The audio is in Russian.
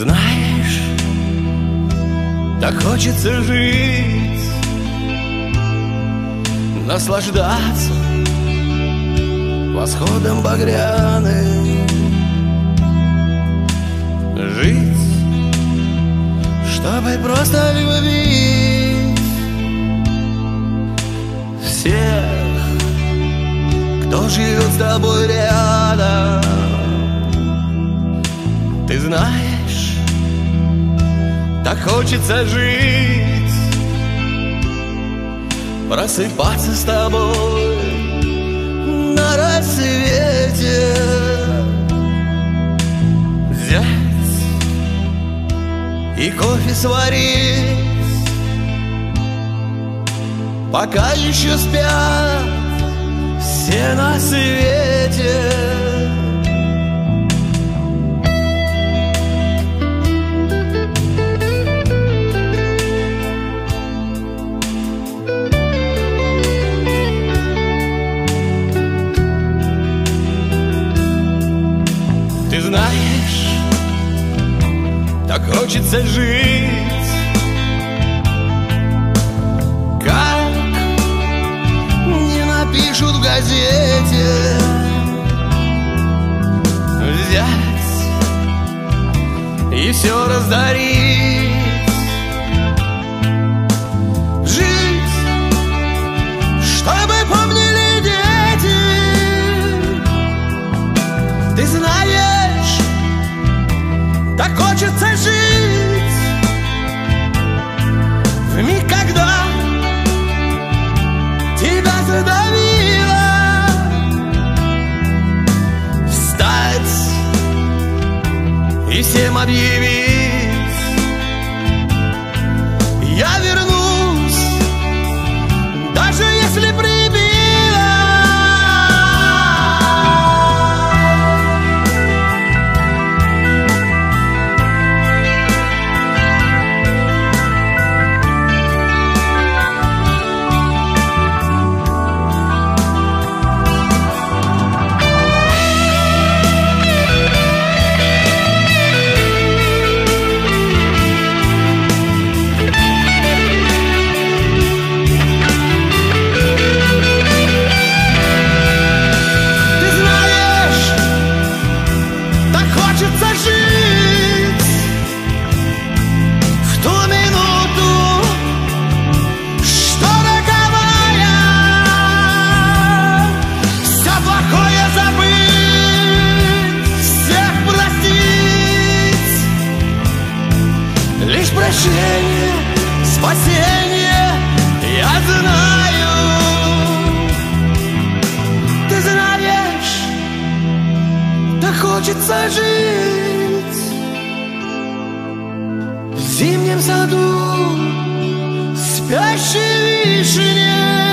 знаешь, так хочется жить, наслаждаться восходом багряным, жить, чтобы просто любить всех, кто живет с тобой рядом. Ты знаешь, так хочется жить, просыпаться с тобой на рассвете, взять и кофе сварить, пока еще спят все на свете. Ты знаешь, так хочется жить, как не напишут в газете, взять и все раздарить, жить, чтобы помнили дети. Ты знаешь, так хочется жить в миг, когда тебя задавило, встать и всем объявить: я вернусь, даже если прибило. Лишь прощение, спасение, я знаю. Ты знаешь, так хочется жить в зимнем саду спящей вишни.